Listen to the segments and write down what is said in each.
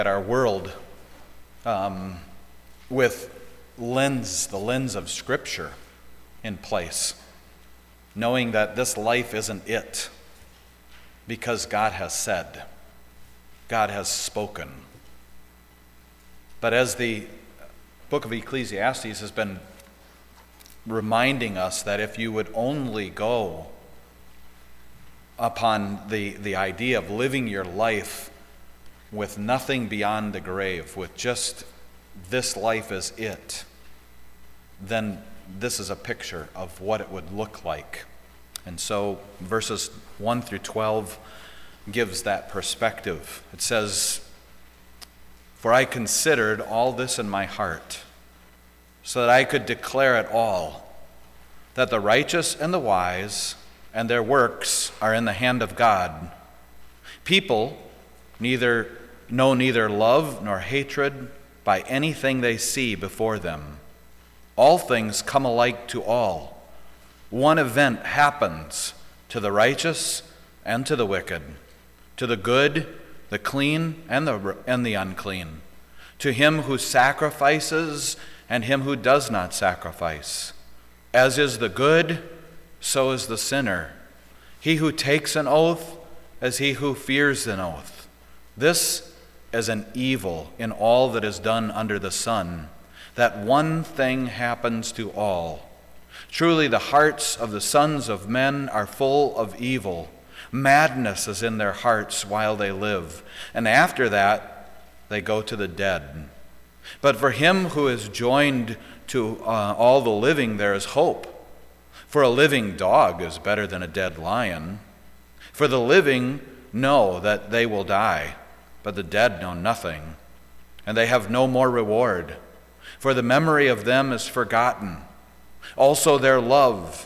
at our world with the lens of Scripture in place, knowing that this life isn't it, because God has said, God has spoken. But as the book of Ecclesiastes has been reminding us that if you would only go upon the idea of living your life with nothing beyond the grave, with just this life as it, then this is a picture of what it would look like. And so verses 1 through 12 gives that perspective. It says, "For I considered all this in my heart, so that I could declare it all, that the righteous and the wise and their works are in the hand of God. People know neither love nor hatred by anything they see before them. All things come alike to all. One event happens to the righteous and to the wicked, to the good, the clean, and the unclean, to him who sacrifices and him who does not sacrifice. As is the good, so is the sinner. He who takes an oath, as he who fears an oath. This is an evil in all that is done under the sun, that one thing happens to all. Truly the hearts of the sons of men are full of evil. Madness is in their hearts while they live, and after that they go to the dead. But for him who is joined to all the living there is hope. For a living dog is better than a dead lion. For the living know that they will die, but the dead know nothing, and they have no more reward. For the memory of them is forgotten. Also their love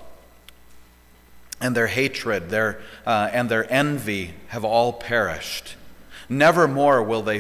and their hatred and their envy have all perished. Nevermore will they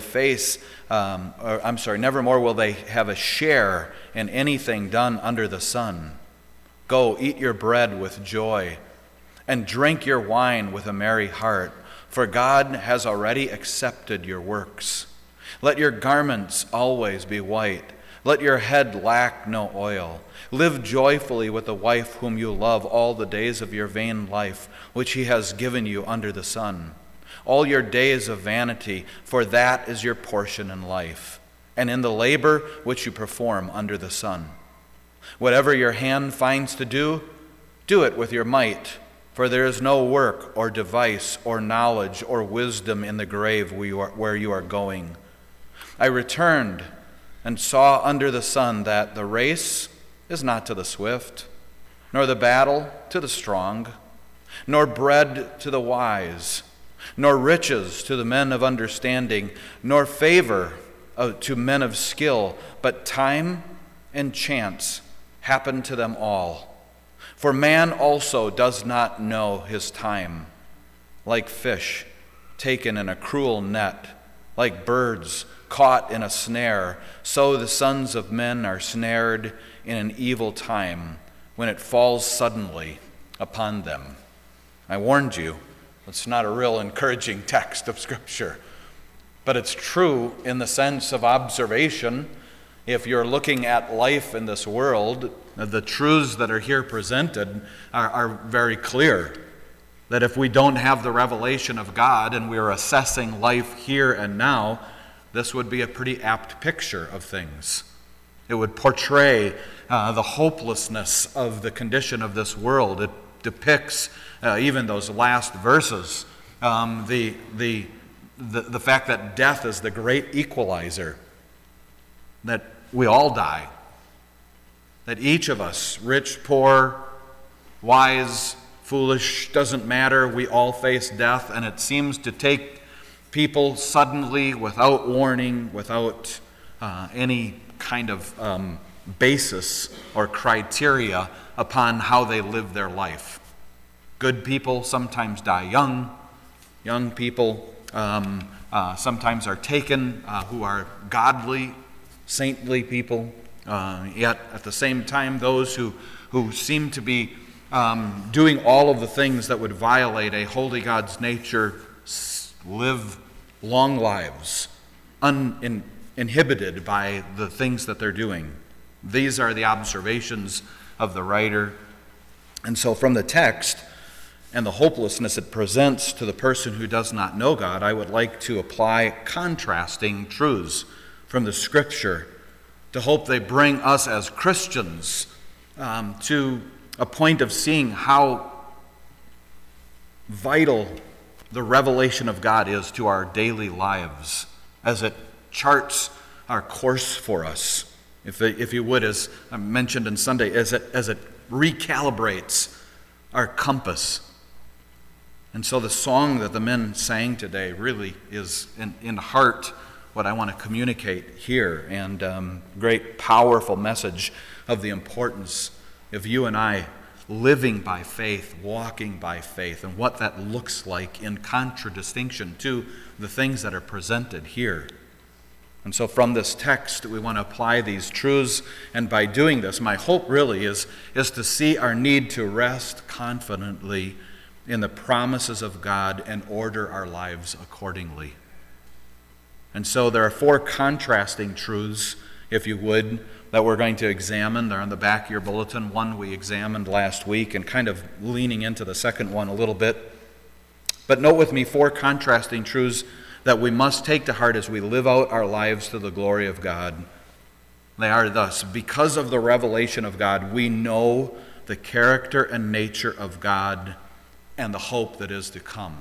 nevermore will they have a share in anything done under the sun. Go, eat your bread with joy, and drink your wine with a merry heart, for God has already accepted your works. Let your garments always be white. Let your head lack no oil. Live joyfully with the wife whom you love all the days of your vain life, which he has given you under the sun. All your days of vanity, for that is your portion in life, and in the labor which you perform under the sun. Whatever your hand finds to do, do it with your might, for there is no work or device or knowledge or wisdom in the grave where you are going. I returned and saw under the sun that the race is not to the swift, nor the battle to the strong, nor bread to the wise, nor riches to the men of understanding, nor favor to men of skill, but time and chance happen to them all. For man also does not know his time. Like fish taken in a cruel net, like birds caught in a snare, so the sons of men are snared in an evil time when it falls suddenly upon them. I warned you, it's not a real encouraging text of Scripture, but it's true in the sense of observation. If you're looking at life in this world, the truths that are here presented are very clear. That if we don't have the revelation of God and we're assessing life here and now, this would be a pretty apt picture of things. It would portray the hopelessness of the condition of this world. It depicts, even those last verses, the fact that death is the great equalizer, that we all die, that each of us, rich, poor, wise, foolish, doesn't matter, we all face death, and it seems to take people suddenly, without warning, without any kind of basis or criteria upon how they live their life. Good people sometimes die young. Young people sometimes are taken who are godly, saintly people. Yet at the same time, those who seem to be doing all of the things that would violate a holy God's nature live long lives uninhibited by the things that they're doing. These are the observations of the writer. And so from the text and the hopelessness it presents to the person who does not know God, I would like to apply contrasting truths from the Scripture to hope they bring us as Christians to a point of seeing how vital the revelation of God is to our daily lives as it charts our course for us. If you would, as I mentioned on Sunday, as it recalibrates our compass. And so the song that the men sang today really is in heart what I want to communicate here, and great powerful message of the importance of you and I living by faith, walking by faith, and what that looks like in contradistinction to the things that are presented here. And so from this text, we want to apply these truths, and by doing this, my hope really is to see our need to rest confidently in the promises of God and order our lives accordingly. And so there are 4 contrasting truths, if you would, that we're going to examine. They're on the back of your bulletin. One we examined last week, and kind of leaning into the second one a little bit. But note with me 4 contrasting truths that we must take to heart as we live out our lives to the glory of God. They are thus: because of the revelation of God, we know the character and nature of God and the hope that is to come.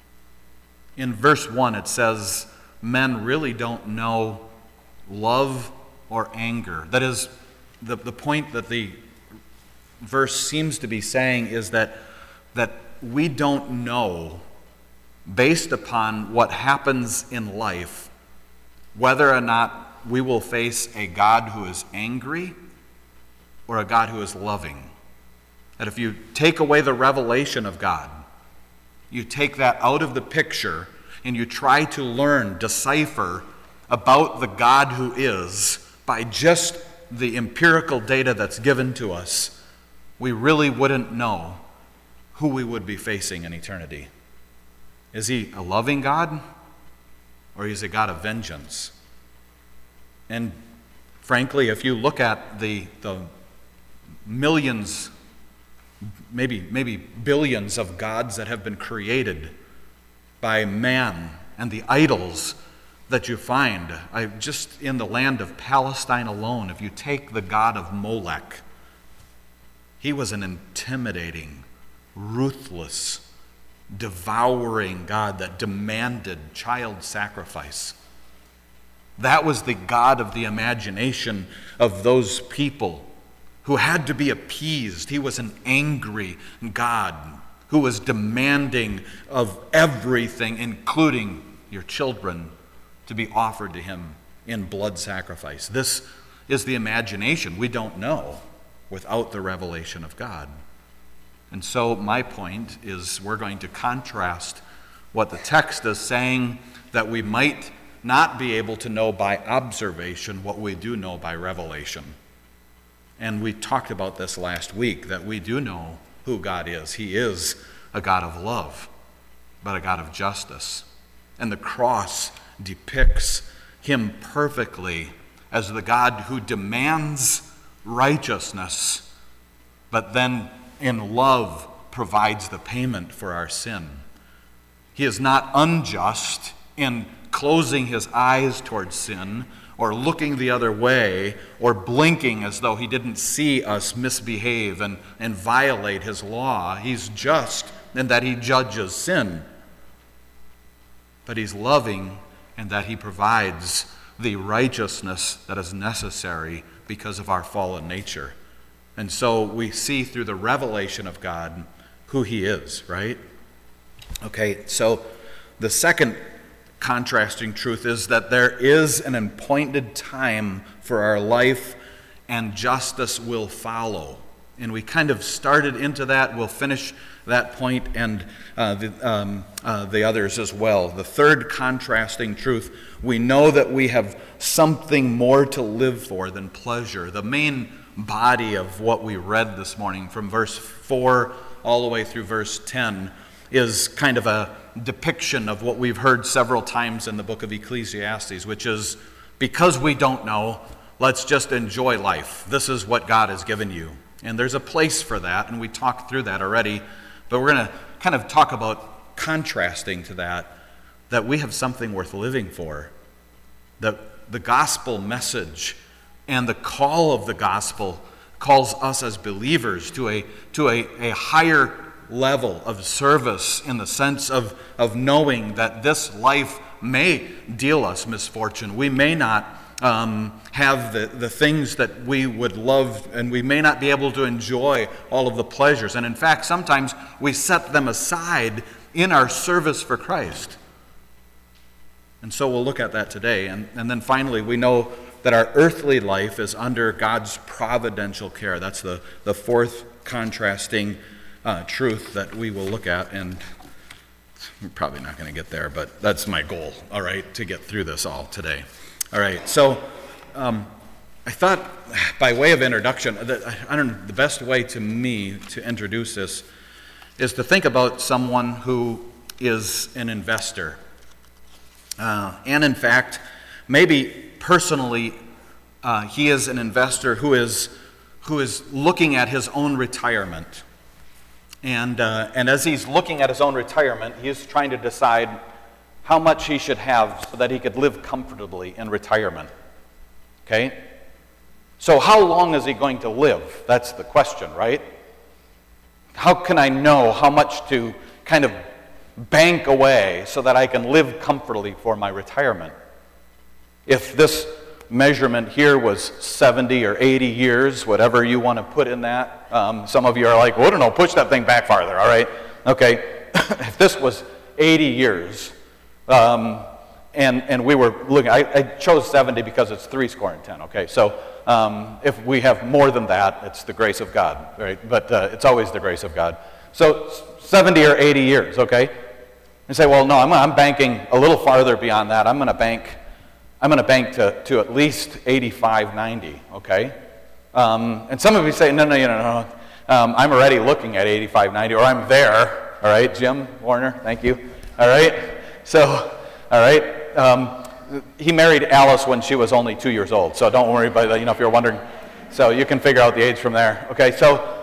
In verse 1 it says, men really don't know love or anger. That is, the point that the verse seems to be saying is that we don't know, based upon what happens in life, whether or not we will face a God who is angry or a God who is loving. That if you take away the revelation of God, you take that out of the picture and you try to learn, decipher about the God who is by just the empirical data that's given to us, we really wouldn't know who we would be facing in eternity. Is he a loving God, or is he a God of vengeance? And frankly, if you look at the millions, maybe billions of gods that have been created by man and the idols that you find, just in the land of Palestine alone, if you take the god of Molech, he was an intimidating, ruthless, devouring God that demanded child sacrifice. That was the God of the imagination of those people who had to be appeased. He was an angry God who was demanding of everything, including your children, to be offered to him in blood sacrifice. This is the imagination we don't know without the revelation of God. And so my point is we're going to contrast what the text is saying, that we might not be able to know by observation what we do know by revelation. And we talked about this last week, that we do know who God is. He is a God of love, but a God of justice. And the cross depicts him perfectly as the God who demands righteousness, but then in love provides the payment for our sin. He is not unjust in closing his eyes towards sin, or looking the other way, or blinking as though he didn't see us misbehave and violate his law. He's just in that he judges sin. But he's loving in that he provides the righteousness that is necessary because of our fallen nature. And so we see through the revelation of God who he is, right? Okay, so the second contrasting truth is that there is an appointed time for our life, and justice will follow. And we kind of started into that. We'll finish that point and the others as well. The third contrasting truth, we know that we have something more to live for than pleasure. The main body of what we read this morning, from verse 4 all the way through verse 10, is kind of depiction of what we've heard several times in the book of Ecclesiastes, which is, because we don't know, let's just enjoy life. This is what God has given you. And there's a place for that, and we talked through that already. But we're going to kind of talk about contrasting to that we have something worth living for. That the gospel message and the call of the gospel calls us as believers to a higher level of service, in the sense of knowing that this life may deal us misfortune. We may not have the things that we would love, and we may not be able to enjoy all of the pleasures. And in fact, sometimes we set them aside in our service for Christ. And so we'll look at that today. And then finally, we know that our earthly life is under God's providential care. That's the fourth contrasting truth that we will look at. And we're probably not going to get there, but that's my goal, all right, to get through this all today. All right, so I thought, by way of introduction, that the best way to me to introduce this is to think about someone who is an investor. And in fact, maybe personally, he is an investor who is looking at his own retirement. And as he's looking at his own retirement, he is trying to decide how much he should have so that he could live comfortably in retirement. Okay? So how long is he going to live? That's the question, right? How can I know how much to kind of bank away so that I can live comfortably for my retirement? If this measurement here was 70 or 80 years, whatever you want to put in that, some of you are like, well, I don't know, push that thing back farther, all right? Okay, if this was 80 years, and we were looking, I chose 70 because it's 70, okay? So if we have more than that, it's the grace of God, right? But it's always the grace of God. So 70 or 80 years, okay? And say, well, no, I'm banking a little farther beyond that. I'm going to bank to at least 85, 90, okay? And some of you say, no, I'm already looking at 85, 90, or I'm there, all right? Jim Warner, thank you, all right? So, all right, he married Alice when she was only 2 years old, so don't worry about that, if you're wondering. So you can figure out the age from there, okay? So,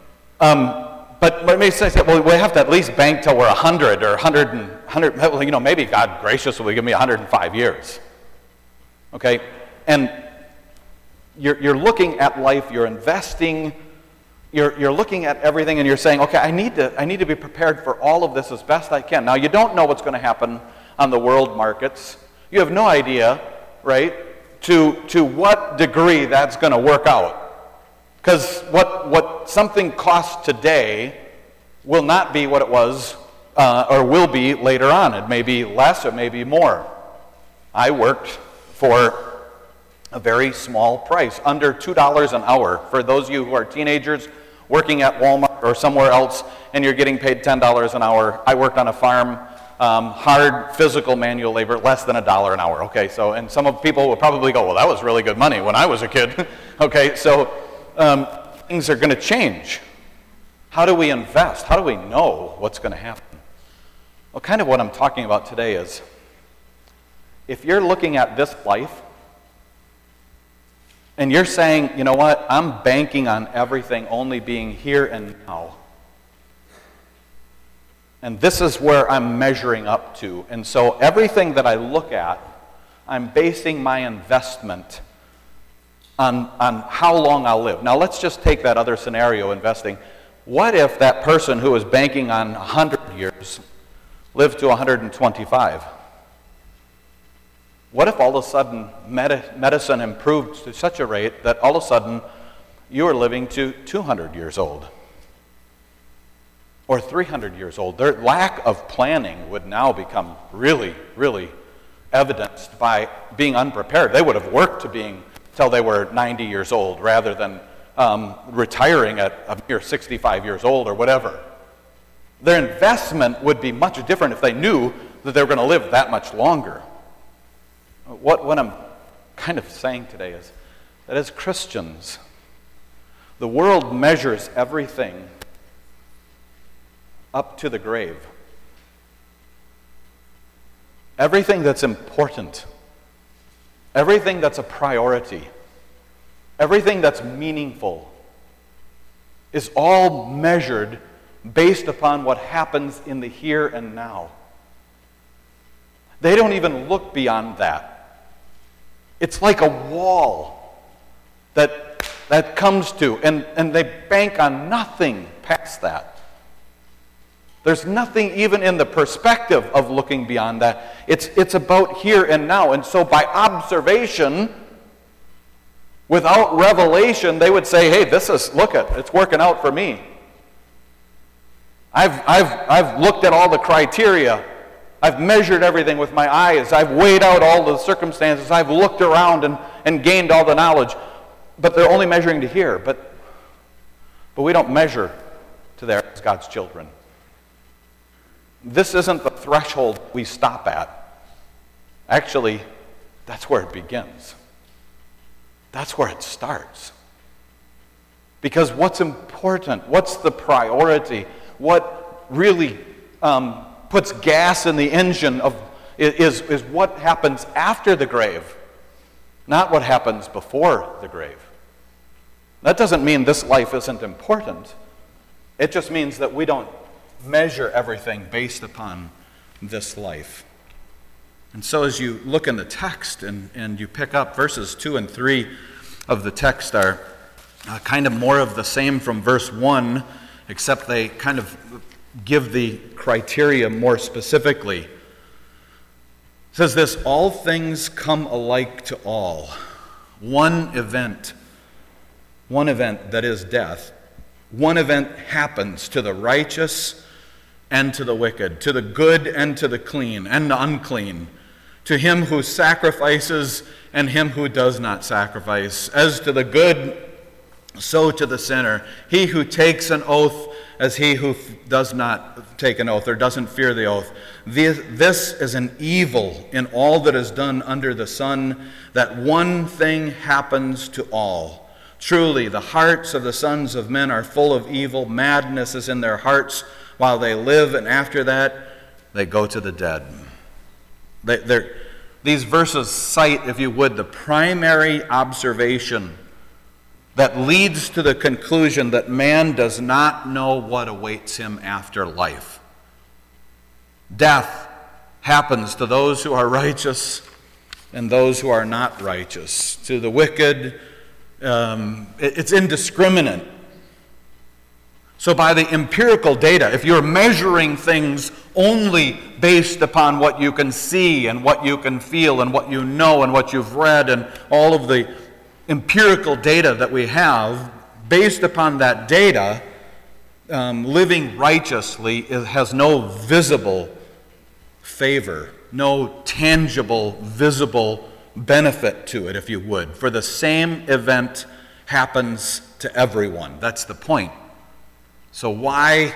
but maybe say, well, we have to at least bank till we're 100 or 100, maybe God graciously will give me 105 years. Okay, and you're looking at life, you're investing, you're looking at everything, and you're saying, okay, I need to be prepared for all of this as best I can. Now, you don't know what's going to happen on the world markets. You have no idea, right, to what degree that's going to work out. Because what something costs today will not be what it was or will be later on. It may be less, it may be more. I worked for a very small price, under $2 an hour. For those of you who are teenagers working at Walmart or somewhere else and you're getting paid $10 an hour, I worked on a farm, hard physical manual labor, less than $1 an hour. Okay, so, and some of people will probably go, well, that was really good money when I was a kid. Okay, so things are going to change. How do we invest? How do we know what's going to happen? Well, kind of what I'm talking about today is, if you're looking at this life and you're saying, you know what, I'm banking on everything only being here and now, and this is where I'm measuring up to, and so everything that I look at, I'm basing my investment on how long I'll live. Now let's just take that other scenario, investing. What if that person who is banking on 100 years lived to 125? What if all of a sudden medicine improved to such a rate that all of a sudden you are living to 200 years old or 300 years old? Their lack of planning would now become really, really evidenced by being unprepared. They would have worked to being till they were 90 years old rather than retiring at a mere 65 years old or whatever. Their investment would be much different if they knew that they were going to live that much longer. What I'm kind of saying today is that as Christians, the world measures everything up to the grave. everything that's important, everything that's a priority, everything that's meaningful is all measured based upon what happens in the here and now. They don't even look beyond that. It's like a wall that comes to, and they bank on nothing past that. There's nothing even in the perspective of looking beyond that. It's about here and now. And so by observation, without revelation, they would say, hey, it's working out for me. I've looked at all the criteria. I've measured everything with my eyes. I've weighed out all the circumstances. I've looked around and gained all the knowledge. But they're only measuring to here. But we don't measure to there as God's children. This isn't the threshold we stop at. Actually, that's where it begins. That's where it starts. Because what's important, what's the priority, what really puts gas in the engine is what happens after the grave, not what happens before the grave. That doesn't mean this life isn't important. It just means that we don't measure everything based upon this life. And so as you look in the text and you pick up verses 2 and 3 of the text are kind of more of the same from verse 1, except they kind of give the criteria more specifically. It says this, all things come alike to all. One event that is death, one event happens to the righteous and to the wicked, to the good and to the clean and the unclean, to him who sacrifices and him who does not sacrifice. As to the good, so to the sinner. He who takes an oath as he who does not take an oath or doesn't fear the oath. This is an evil in all that is done under the sun, that one thing happens to all. Truly, the hearts of the sons of men are full of evil. Madness is in their hearts while they live, and after that, they go to the dead. These verses cite, if you would, the primary observation that leads to the conclusion that man does not know what awaits him after life. Death happens to those who are righteous and those who are not righteous. To the wicked, it's indiscriminate. So by the empirical data, if you're measuring things only based upon what you can see and what you can feel and what you know and what you've read and all of the empirical data that we have, based upon that data, living righteously has no visible favor, no tangible, visible benefit to it, if you would. For the same event happens to everyone. That's the point. So why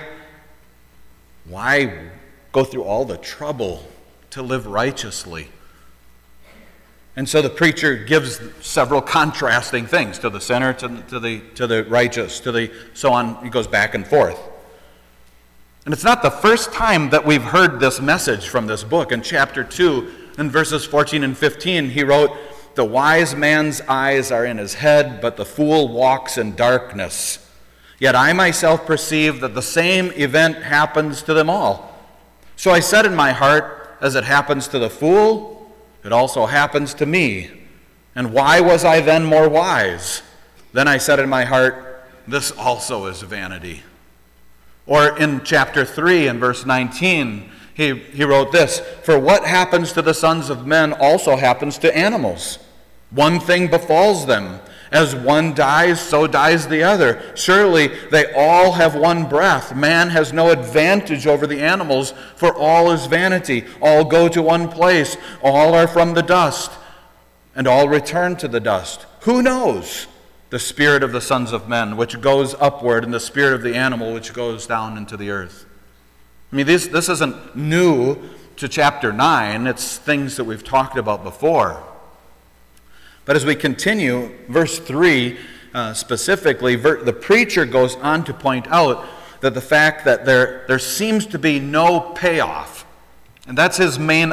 go through all the trouble to live righteously? And so the preacher gives several contrasting things to the sinner, to the righteous, to the so on. He goes back and forth. And it's not the first time that we've heard this message from this book. In chapter 2, in verses 14 and 15, he wrote, "The wise man's eyes are in his head, but the fool walks in darkness. Yet I myself perceive that the same event happens to them all. So I said in my heart, as it happens to the fool, it also happens to me. And why was I then more wise? Then I said in my heart, this also is vanity." Or in chapter 3 and verse 19, he wrote this, "For what happens to the sons of men also happens to animals. One thing befalls them. As one dies, so dies the other. Surely they all have one breath. Man has no advantage over the animals, for all is vanity. All go to one place. All are from the dust, and all return to the dust. Who knows the spirit of the sons of men, which goes upward, and the spirit of the animal, which goes down into the earth?" I mean, this isn't new to chapter 9. It's things that we've talked about before. But as we continue, verse 3 specifically, the preacher goes on to point out that the fact that there seems to be no payoff. And that's his main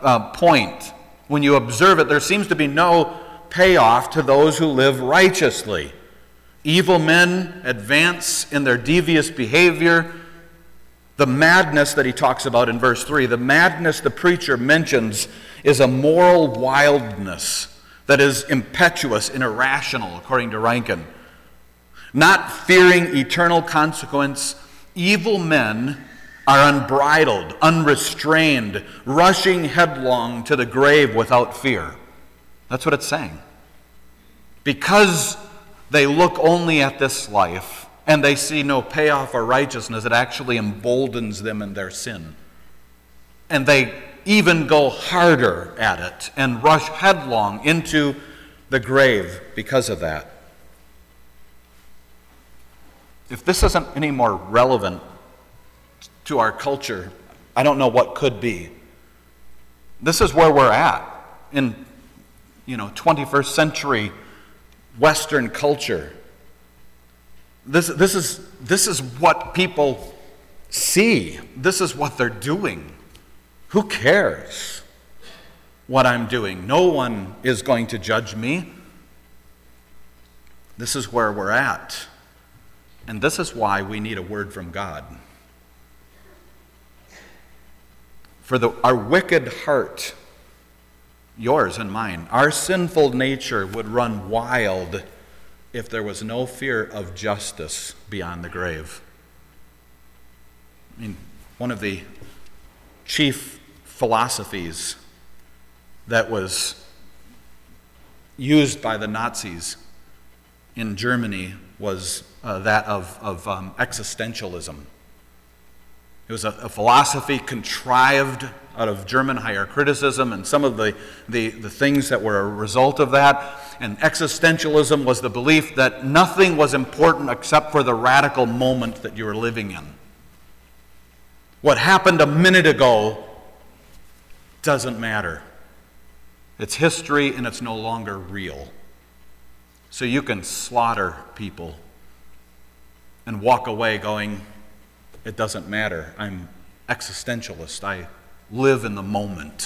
point. When you observe it, there seems to be no payoff to those who live righteously. Evil men advance in their devious behavior. The madness that he talks about in verse 3, the madness the preacher mentions is a moral wildness that is impetuous and irrational, according to Rankin. Not fearing eternal consequence, evil men are unbridled, unrestrained, rushing headlong to the grave without fear. That's what it's saying. Because they look only at this life and they see no payoff or righteousness, it actually emboldens them in their sin. And they even go harder at it and rush headlong into the grave because of that. If this isn't any more relevant to our culture, I don't know what could be. This is where we're at in 21st century Western culture. This is what people see. This is what they're doing. Who cares what I'm doing? No one is going to judge me. This is where we're at. And this is why we need a word from God. For our wicked heart, yours and mine, our sinful nature would run wild if there was no fear of justice beyond the grave. I mean, one of the chief philosophies that was used by the Nazis in Germany was that of existentialism. It was a philosophy contrived out of German higher criticism and some of the things that were a result of that. And existentialism was the belief that nothing was important except for the radical moment that you were living in. What happened a minute ago doesn't matter. It's history and it's no longer real. So you can slaughter people and walk away going, it doesn't matter. I'm existentialist. I live in the moment.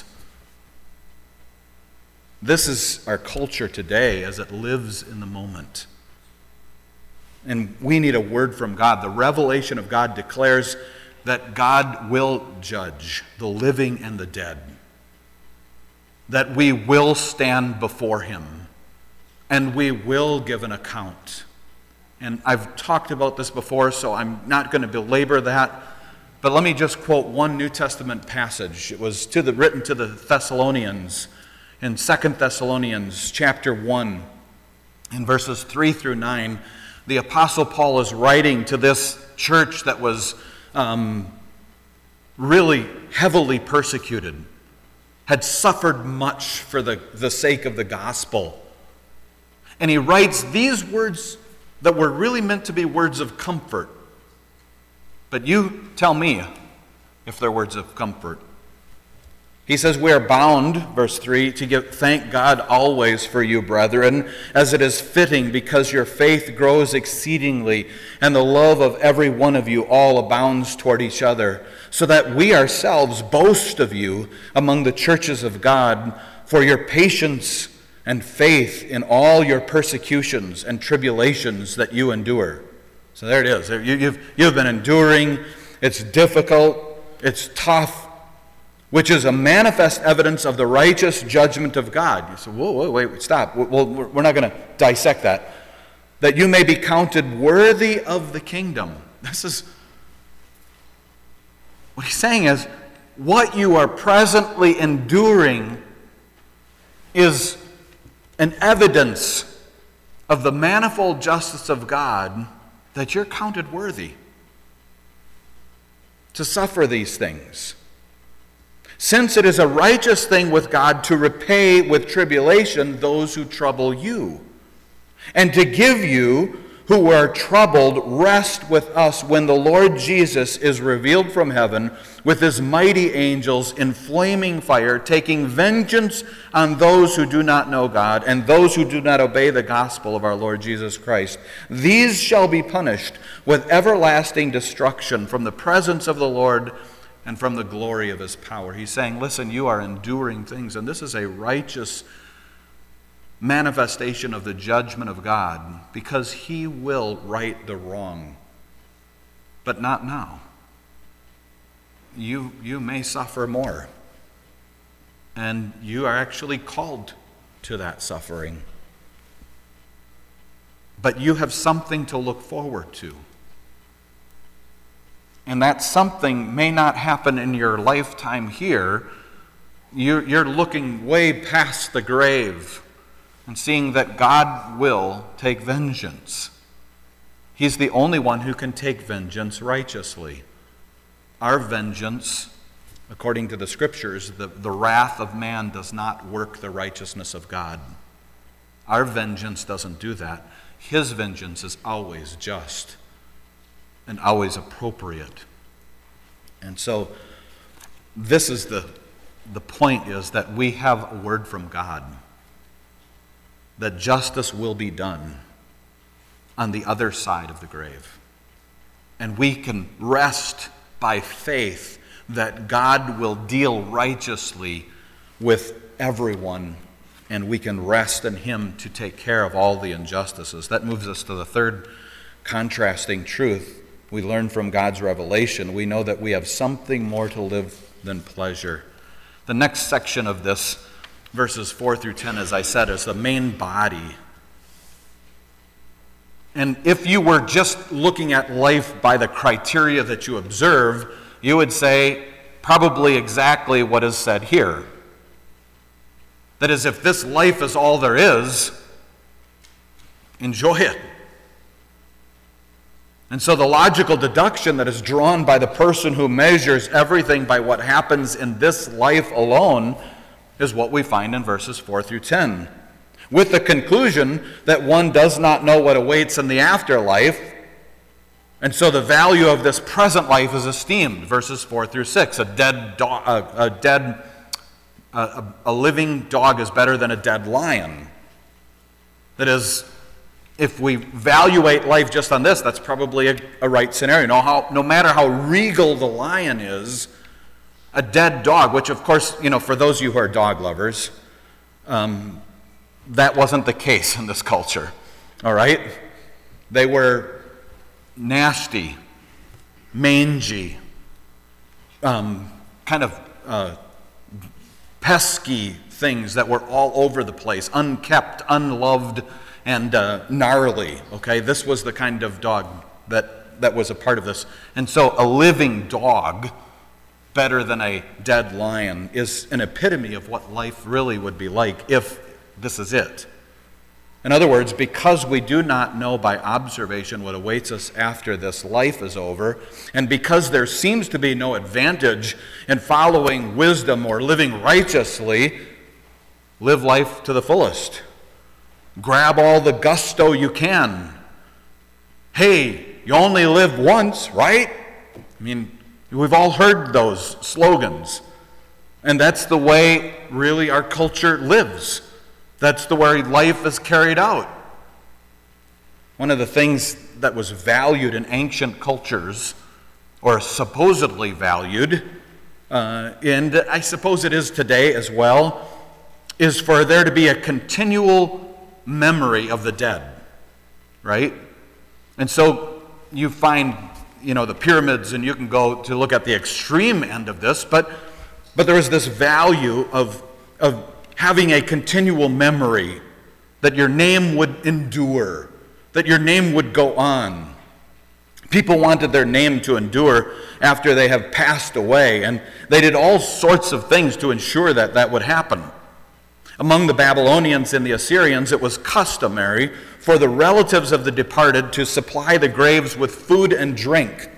This is our culture today as it lives in the moment. And we need a word from God. The revelation of God declares that God will judge the living and the dead. That we will stand before him. And we will give an account. And I've talked about this before, so I'm not going to belabor that. But let me just quote one New Testament passage. It was written to the Thessalonians in 2 Thessalonians chapter 1, in verses 3 through 9. The Apostle Paul is writing to this church that was really heavily persecuted, had suffered much for the sake of the gospel. And he writes these words that were really meant to be words of comfort. But you tell me if they're words of comfort. He says, we are bound, verse 3, to give thank God always for you, brethren, as it is fitting, because your faith grows exceedingly, and the love of every one of you all abounds toward each other, so that we ourselves boast of you among the churches of God for your patience and faith in all your persecutions and tribulations that you endure. So there it is. You've been enduring. It's difficult. It's tough, which is a manifest evidence of the righteous judgment of God. You say, whoa, wait, stop. We're not going to dissect that. That you may be counted worthy of the kingdom. This is what he's saying is, what you are presently enduring is an evidence of the manifold justice of God, that you're counted worthy to suffer these things. Since it is a righteous thing with God to repay with tribulation those who trouble you, and to give you who are troubled rest with us when the Lord Jesus is revealed from heaven with his mighty angels in flaming fire, taking vengeance on those who do not know God and those who do not obey the gospel of our Lord Jesus Christ. These shall be punished with everlasting destruction from the presence of the Lord and from the glory of his power. He's saying, listen, you are enduring things, and this is a righteous manifestation of the judgment of God, because he will right the wrong, but not now. You may suffer more, and you are actually called to that suffering. But you have something to look forward to. And that something may not happen in your lifetime here. You're looking way past the grave and seeing that God will take vengeance. He's the only one who can take vengeance righteously. Our vengeance, according to the Scriptures, the wrath of man does not work the righteousness of God. Our vengeance doesn't do that. His vengeance is always just and always appropriate. And so this is the point, is that we have a word from God that justice will be done on the other side of the grave. And we can rest by faith that God will deal righteously with everyone, and we can rest in him to take care of all the injustices. That moves us to the third contrasting truth we learn from God's revelation. We know that we have something more to live than pleasure. The next section of this, verses 4 through 10, as I said, is the main body. And if you were just looking at life by the criteria that you observe, you would say probably exactly what is said here. That is, if this life is all there is, enjoy it. And so the logical deduction that is drawn by the person who measures everything by what happens in this life alone is what we find in verses 4 through 10. With the conclusion that one does not know what awaits in the afterlife, and so the value of this present life is esteemed. Verses 4 through 6, a living dog is better than a dead lion. That is, if we evaluate life just on this, that's probably a right scenario. No matter how regal the lion is, a dead dog, which of course, for those of you who are dog lovers, that wasn't the case in this culture, all right? They were nasty, mangy, kind of pesky things that were all over the place, unkept, unloved, and gnarly, okay? This was the kind of dog that was a part of this. And so a living dog, better than a dead lion, is an epitome of what life really would be like if this is it. In other words, because we do not know by observation what awaits us after this life is over, and because there seems to be no advantage in following wisdom or living righteously, live life to the fullest. Grab all the gusto you can. Hey, you only live once, right? I mean, we've all heard those slogans. And that's the way, really, our culture lives. That's the way life is carried out. One of the things that was valued in ancient cultures, or supposedly valued, and I suppose it is today as well, is for there to be a continual memory of the dead, right? And so you find, the pyramids, and you can go to look at the extreme end of this, but there is this value of having a continual memory, that your name would endure, that your name would go on. People wanted their name to endure after they have passed away, and they did all sorts of things to ensure that that would happen. Among the Babylonians and the Assyrians, it was customary for the relatives of the departed to supply the graves with food and drink.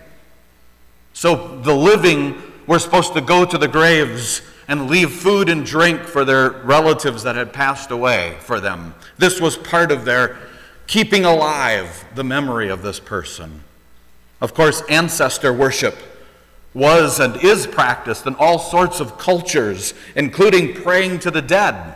So the living were supposed to go to the graves and leave food and drink for their relatives that had passed away for them. This was part of their keeping alive the memory of this person. Of course, ancestor worship was and is practiced in all sorts of cultures, including praying to the dead.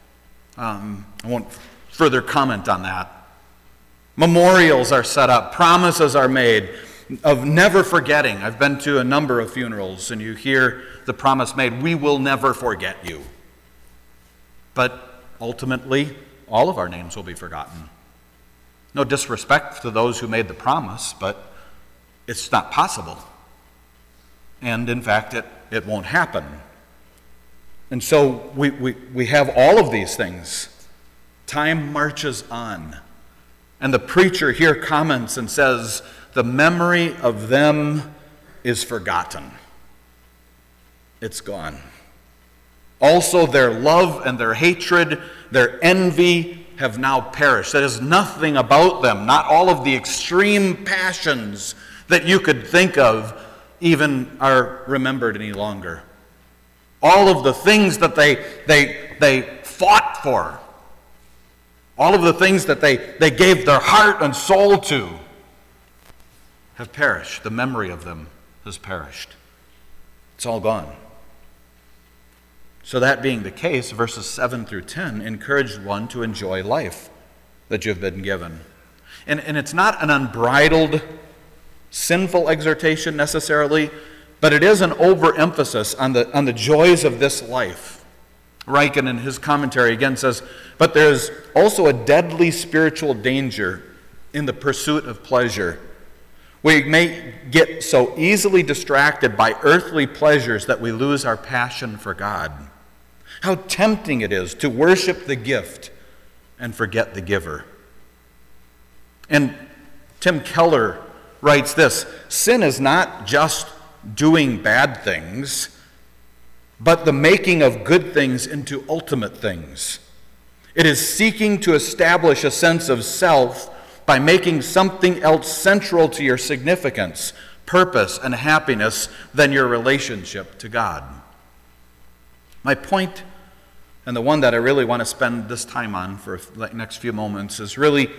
I won't further comment on that. Memorials are set up, promises are made, of never forgetting. I've been to a number of funerals, and you hear the promise made, we will never forget you. But ultimately, all of our names will be forgotten. No disrespect to those who made the promise, but it's not possible. And in fact, it won't happen. And so we have all of these things. Time marches on. And the preacher here comments and says, the memory of them is forgotten. It's gone. Also, their love and their hatred, their envy have now perished. There is nothing about them, not all of the extreme passions that you could think of, even are remembered any longer. All of the things that they fought for, all of the things that they gave their heart and soul to, have perished. The memory of them has perished. It's all gone. So that being the case, verses 7 through 10 encourage one to enjoy life that you've been given. And it's not an unbridled, sinful exhortation necessarily, but it is an overemphasis on the joys of this life. Ryken in his commentary again says, but there's also a deadly spiritual danger in the pursuit of pleasure. We may get so easily distracted by earthly pleasures that we lose our passion for God. How tempting it is to worship the gift and forget the giver. And Tim Keller writes this, sin is not just doing bad things, but the making of good things into ultimate things. It is seeking to establish a sense of self by making something else central to your significance, purpose, and happiness than your relationship to God. My point, and the one that I really want to spend this time on for the next few moments, is really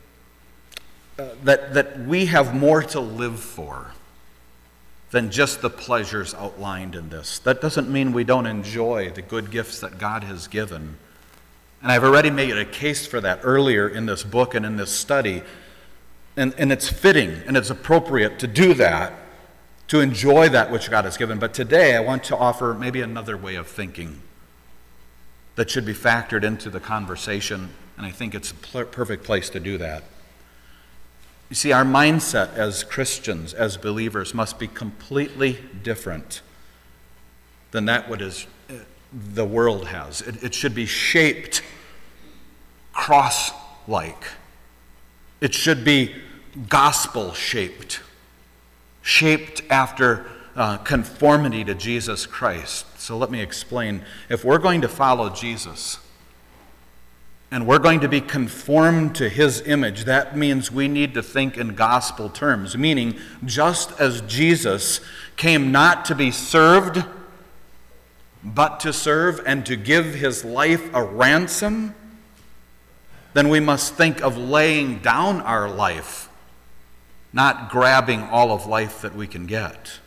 that we have more to live for than just the pleasures outlined in this. That doesn't mean we don't enjoy the good gifts that God has given. And I've already made a case for that earlier in this book and in this study. And it's fitting and it's appropriate to do that, to enjoy that which God has given. But today I want to offer maybe another way of thinking that should be factored into the conversation, and I think it's a perfect place to do that. You see, our mindset as Christians, as believers, must be completely different than that what is the world has. It should be shaped cross-like. It should be gospel-shaped, shaped after conformity to Jesus Christ. So let me explain. If we're going to follow Jesus, and we're going to be conformed to his image, that means we need to think in gospel terms, meaning just as Jesus came not to be served, but to serve and to give his life a ransom, then we must think of laying down our life, not grabbing all of life that we can get.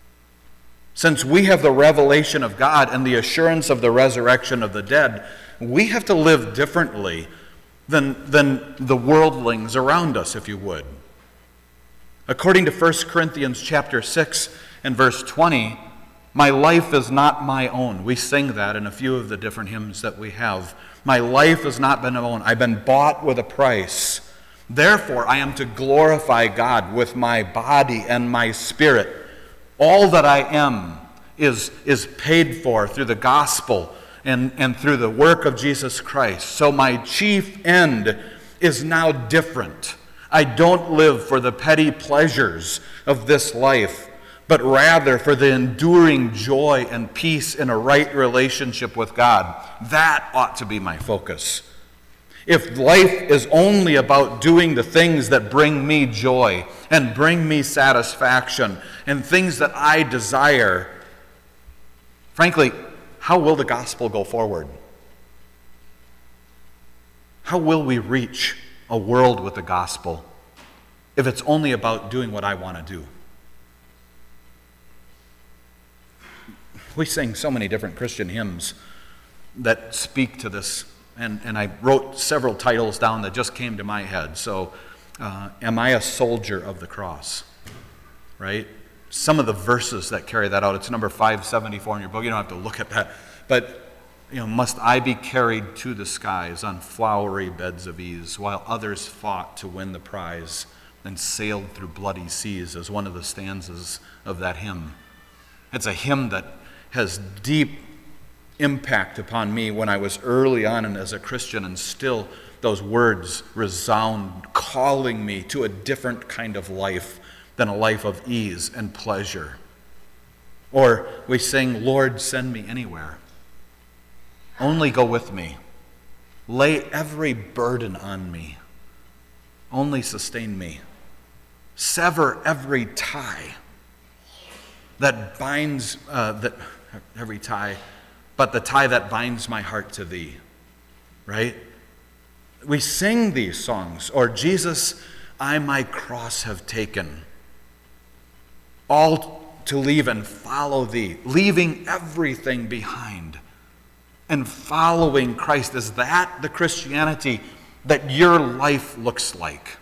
Since we have the revelation of God and the assurance of the resurrection of the dead, we have to live differently than the worldlings around us, if you would. According to 1 Corinthians chapter 6 and verse 20, my life is not my own. We sing that in a few of the different hymns that we have. My life has not been my own. I've been bought with a price. Therefore, I am to glorify God with my body and my spirit. All that I am is paid for through the gospel and through the work of Jesus Christ. So my chief end is now different. I don't live for the petty pleasures of this life, but rather for the enduring joy and peace in a right relationship with God. That ought to be my focus. If life is only about doing the things that bring me joy and bring me satisfaction and things that I desire, frankly, how will the gospel go forward? How will we reach a world with the gospel if it's only about doing what I want to do? We sing so many different Christian hymns that speak to this, and I wrote several titles down that just came to my head. So, Am I a Soldier of the Cross? right? Some of the verses that carry that out, it's number 574 in your book. You don't have to look at that. But, must I be carried to the skies on flowery beds of ease, while others fought to win the prize and sailed through bloody seas, as one of the stanzas of that hymn. It's a hymn that has deep impact upon me when I was early on and as a Christian, and still those words resound, calling me to a different kind of life than a life of ease and pleasure. Or we sing, Lord, send me anywhere. Only go with me. Lay every burden on me. Only sustain me. Sever every tie that binds, every tie, but the tie that binds my heart to thee. Right? We sing these songs. Or, Jesus, I my cross have taken, all to leave and follow thee, leaving everything behind and following Christ. Is that the Christianity that your life looks like?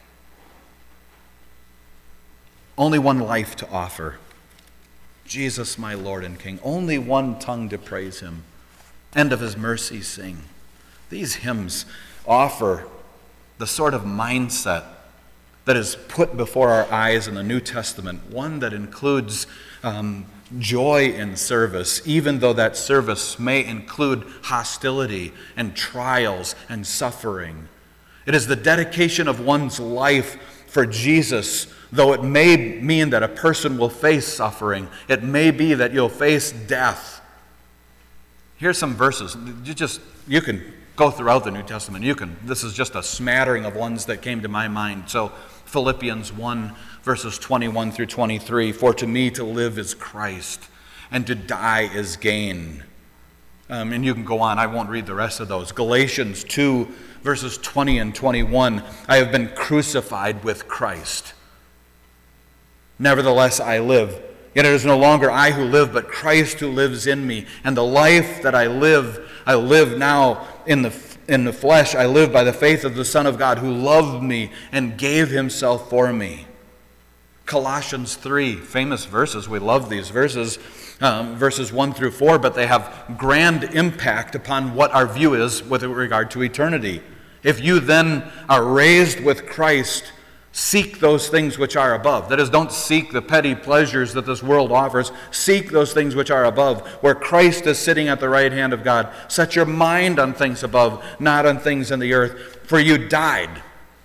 Only one life to offer. Jesus, my Lord and King. Only one tongue to praise him, and of his mercy sing. These hymns offer the sort of mindset that is put before our eyes in the New Testament, one that includes joy in service, even though that service may include hostility and trials and suffering. It is the dedication of one's life for Jesus, though it may mean that a person will face suffering. It may be that you'll face death. Here's some verses. You can go throughout the New Testament. This is just a smattering of ones that came to my mind. So Philippians 1, verses 21 through 23, for to me to live is Christ, and to die is gain. And you can go on. I won't read the rest of those. Galatians 2, verses 20 and 21, I have been crucified with Christ. Nevertheless I live. Yet it is no longer I who live, but Christ who lives in me. And the life that I live now in the flesh. I live by the faith of the Son of God who loved me and gave himself for me. Colossians 3, famous verses. We love these verses, verses 1 through 4, but they have grand impact upon what our view is with regard to eternity. If you then are raised with Christ, seek those things which are above. That is, don't seek the petty pleasures that this world offers. Seek those things which are above, where Christ is sitting at the right hand of God. Set your mind on things above, not on things in the earth. For you died,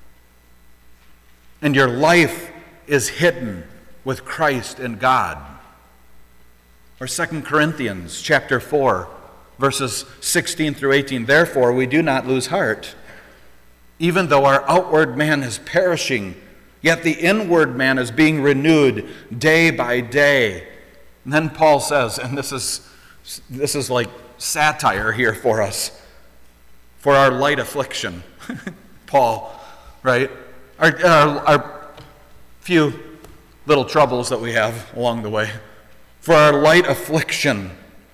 and your life is hidden with Christ in God. Or 2 Corinthians chapter 4, verses 16 through 18. Therefore we do not lose heart. Even though our outward man is perishing, yet the inward man is being renewed day by day. And then Paul says, and this is like satire here for us, for our light affliction. Paul, right? Our few little troubles that we have along the way. For our light affliction,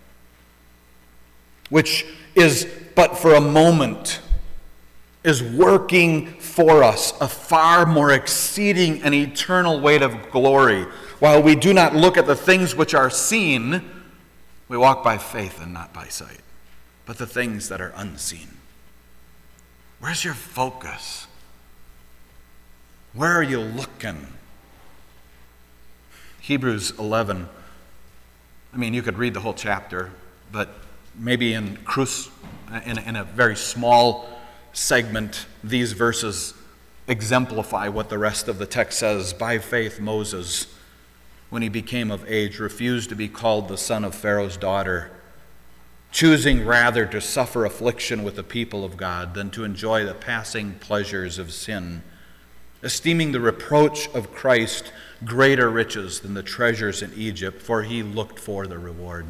which is but for a moment, is working for us a far more exceeding and eternal weight of glory. While we do not look at the things which are seen, we walk by faith and not by sight, but the things that are unseen. Where's your focus? Where are you looking? Hebrews 11. You could read the whole chapter, but maybe in a very small segment, these verses exemplify what the rest of the text says. By faith, Moses, when he became of age, refused to be called the son of Pharaoh's daughter, choosing rather to suffer affliction with the people of God than to enjoy the passing pleasures of sin, esteeming the reproach of Christ greater riches than the treasures in Egypt, for he looked for the reward.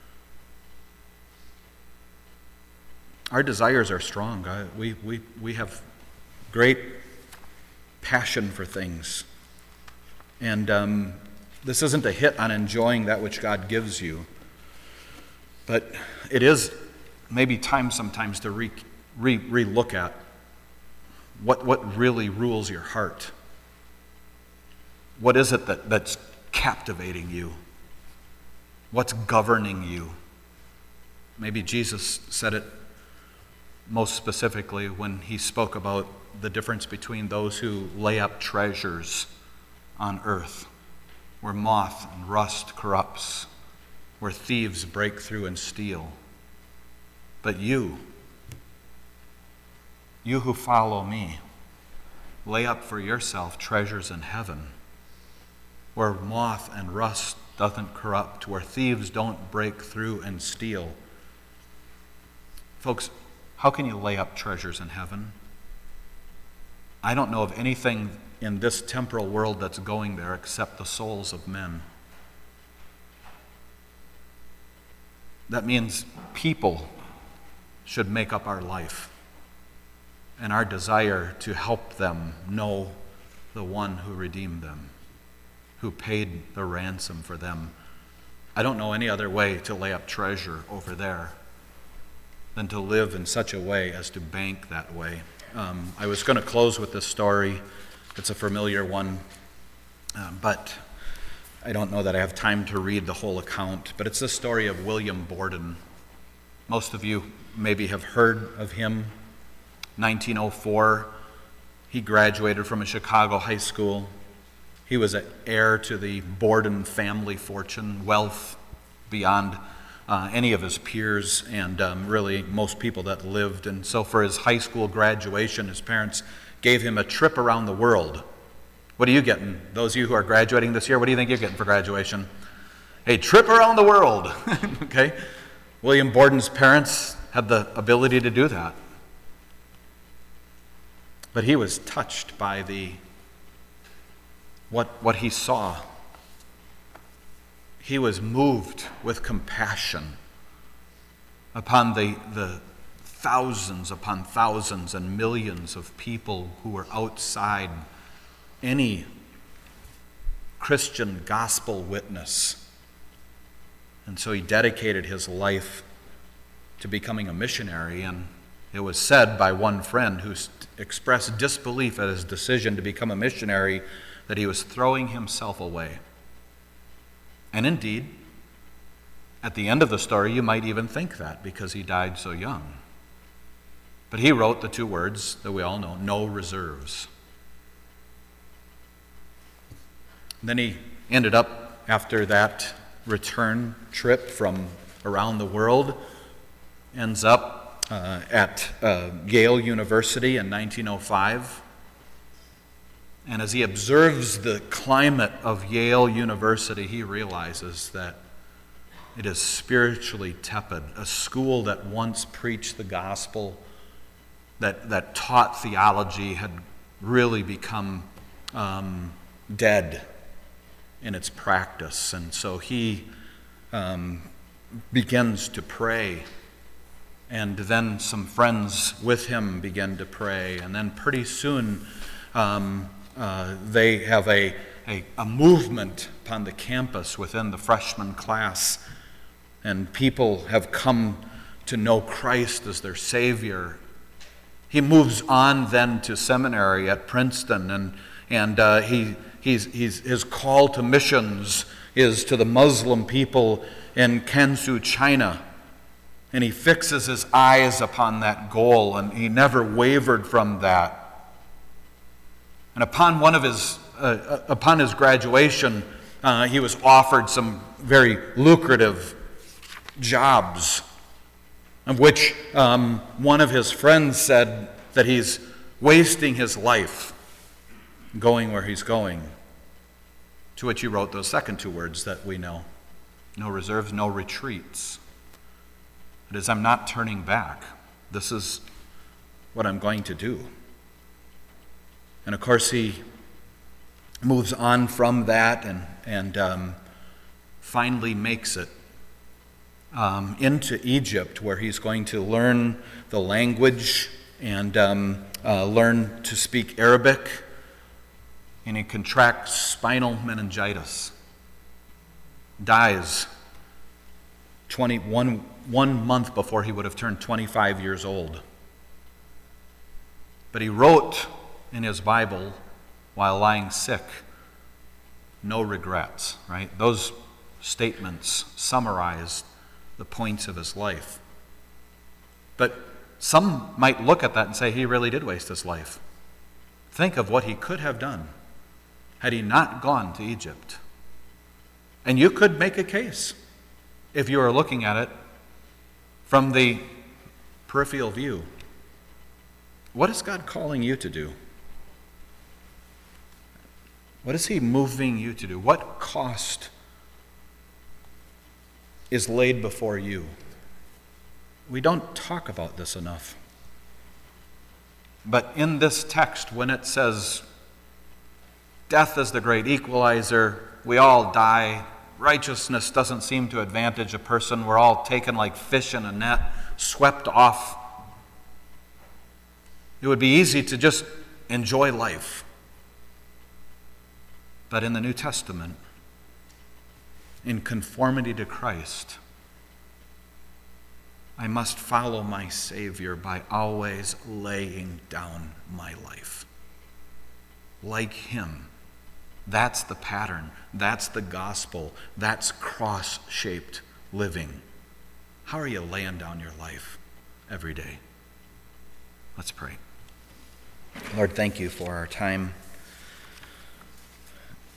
Our desires are strong. We have great passion for things. And this isn't a hit on enjoying that which God gives you. But it is maybe time sometimes to re-look at what really rules your heart. What is it that's captivating you? What's governing you? Maybe Jesus said it most specifically when he spoke about the difference between those who lay up treasures on earth, where moth and rust corrupts, where thieves break through and steal. But you who follow me, lay up for yourself treasures in heaven, where moth and rust doesn't corrupt, where thieves don't break through and steal. Folks, how can you lay up treasures in heaven? I don't know of anything in this temporal world that's going there except the souls of men. That means people should make up our life and our desire to help them know the one who redeemed them, who paid the ransom for them. I don't know any other way to lay up treasure over there than to live in such a way as to bank that way. I was going to close with this story. It's a familiar one, but I don't know that I have time to read the whole account. But it's the story of William Borden. Most of you maybe have heard of him. 1904, he graduated from a Chicago high school. He was an heir to the Borden family fortune, wealth beyond any of his peers and really most people that lived. And so for his high school graduation, his parents gave him a trip around the world. What are you getting? Those of you who are graduating this year, what do you think you're getting for graduation? A trip around the world. Okay? William Borden's parents had the ability to do that. But he was touched by what he saw. He was moved with compassion upon the thousands upon thousands and millions of people who were outside any Christian gospel witness. And so he dedicated his life to becoming a missionary. And it was said by one friend who expressed disbelief at his decision to become a missionary that he was throwing himself away. And indeed, at the end of the story, you might even think that because he died so young. But he wrote the two words that we all know, no reserves. And then he ended up, after that return trip from around the world, ends up at Yale University in 1905. And as he observes the climate of Yale University, he realizes that it is spiritually tepid. A school that once preached the gospel, that taught theology, had really become dead in its practice. And so he begins to pray. And then some friends with him begin to pray. And then pretty soon they have a movement upon the campus within the freshman class. And people have come to know Christ as their Savior. He moves on then to seminary at Princeton, and his call to missions is to the Muslim people in Kansu, China. And he fixes his eyes upon that goal, and he never wavered from that. And upon his graduation, he was offered some very lucrative jobs, of which one of his friends said that he's wasting his life going where he's going. To which he wrote those second two words that we know: no reserves, no retreats. It is, I'm not turning back. This is what I'm going to do. And of course he moves on from that and finally makes it into Egypt, where he's going to learn the language and learn to speak Arabic. And he contracts spinal meningitis, dies 1 month before he would have turned 25 years old. But he wrote in his Bible while lying sick no regrets, right? Those statements summarized the points of his life. But some might look at that and say he really did waste his life. Think of what he could have done had he not gone to Egypt. And you could make a case, if you were looking at it from the peripheral view. What is God calling you to do? What is he moving you to do? What cost is laid before you? We don't talk about this enough. But in this text, when it says, death is the great equalizer, we all die, righteousness doesn't seem to advantage a person, we're all taken like fish in a net, swept off. It would be easy to just enjoy life. But in the New Testament, in conformity to Christ, I must follow my Savior by always laying down my life. Like him. That's the pattern. That's the gospel. That's cross-shaped living. How are you laying down your life every day? Let's pray. Lord, thank you for our time